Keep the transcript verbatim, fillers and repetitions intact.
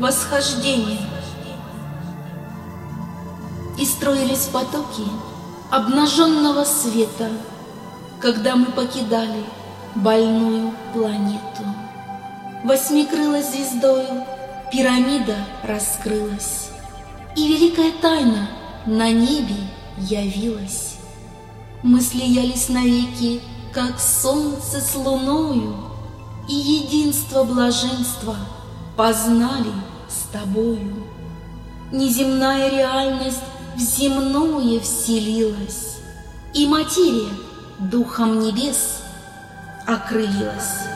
восхождение. И строились потоки обнаженного света, когда мы покидали больную планету. Восьмикрылой звездою пирамида раскрылась, и великая тайна на небе явилась. Мы слиялись навеки, как солнце с луною, и единство блаженства познали с тобою. Неземная реальность в земное вселилась, и материя духом небес окрылилась.